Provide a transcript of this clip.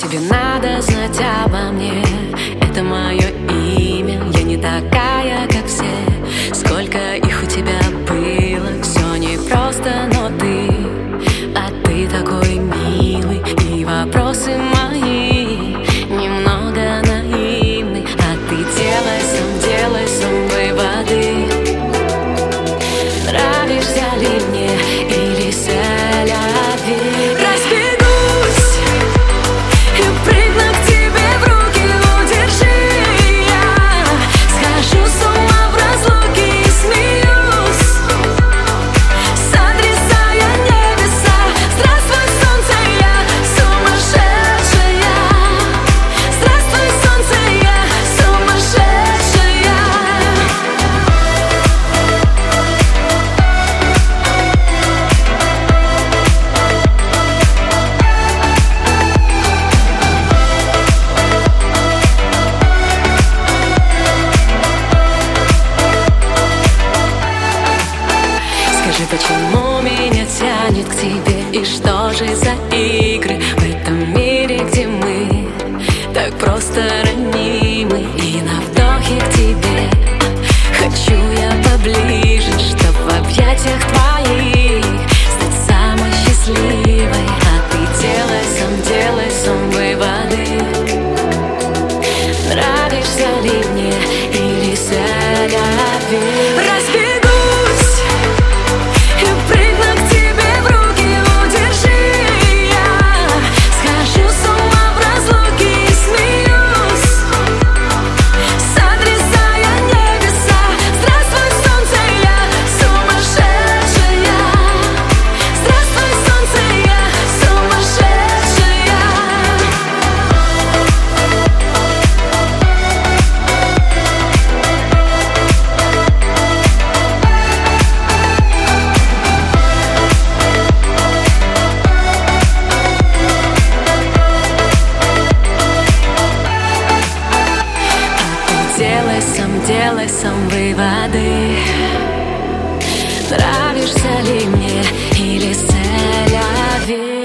тебе надо знать обо мне? Это мое имя, я не такая, как все. Сколько их у тебя было, все непросто, но ты такой милый. И вопросы мои немного наивны, а ты делай сам выводы. Нравишься ли мне или селяви? Разбегусь и прыгну к тебе в руки, удержи. Я схожу с ума в разлуке и смеюсь, сотрясая небеса. Здравствуй, солнце, я сумасшедшая. Здравствуй, солнце, я сумасшедшая. Скажи, почему меня тянет к тебе? И что же за игры в этом мире, где мы так просто ранимы? И на вдохе к тебе хочу я поближе, чтоб в объятиях твоих стать самой счастливой. А ты делай сам выводы. Нравишься ли мне или селяви? Разбегусь и прыгну к тебе в руки, удержи. Я схожу с ума в разлуке и смеюсь, сотрясая небеса. Здравствуй, солнце, я сумасшедшая. Здравствуй, солнце, я сумасшедшая. Делай сам выводы. Нравишься ли мне или селяви?